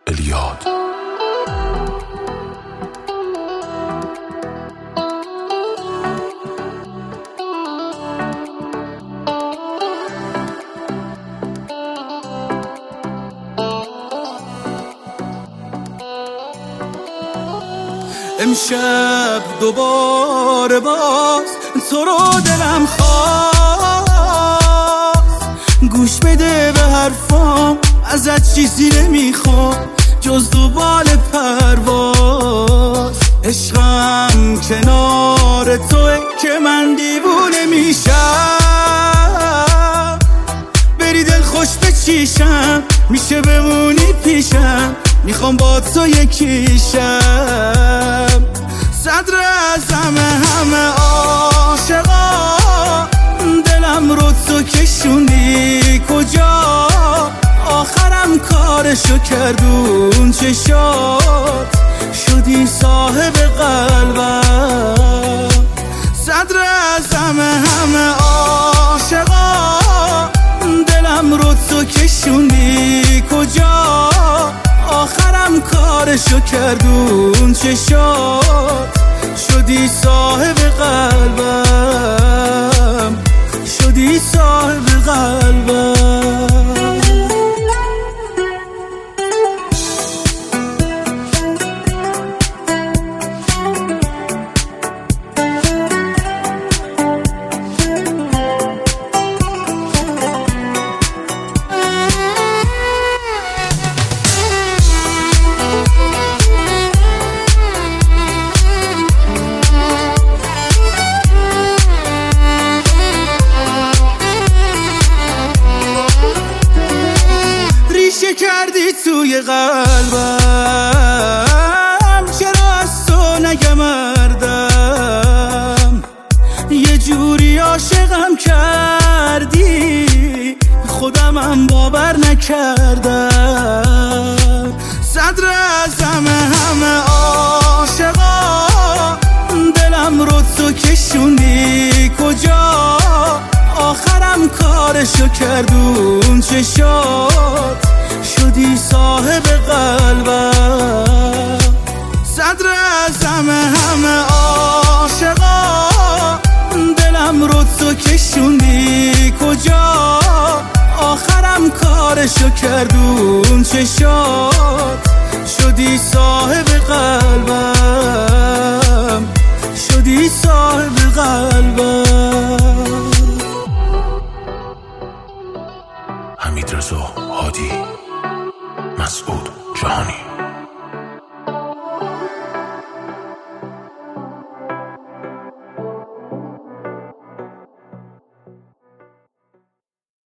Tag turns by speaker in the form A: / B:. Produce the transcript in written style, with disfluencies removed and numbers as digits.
A: الیاد.
B: امشب دوباره باز تو رو دلم خواست، گوش بده به حرفام، ازت چیزی نمیخوام جز دنبال پرواز. عشقم کنار توه که من دیوونه میشم، بری دل خوش بچیشم، میشه بمونی پیشم، میخوام با تو یکیشم. صدر اعظم همه عاشقا، دلم رو تو کشوندی کجا، آخرم کارشو کردون چشات، شدی صاحب قلبم. صدر اعظم همه عاشقا، دلم رو تو کشوندی کجا، آخرم کارشو کردون چشات، شدی صاحب قلبم، شدی صاحب قلبم. ریشه کردی توی قلبم، چرا از تو نگم مردم، یه جوری عاشقم کردی خودمم باور نکردم. صدر اعظم همه عاشقا، دلم رو تو کشوندی کجا، آخرم کارشو کردون چشات، شدی صاحب قلبم. صدر اعظم همه عاشقا، دلم رو تو کشوندی کجا، آخرم کارشو کردون چشات، شدی صاحب قلبم، شدی صاحب قلبم.
A: حمیدرضا هادی، مسعود جهانی.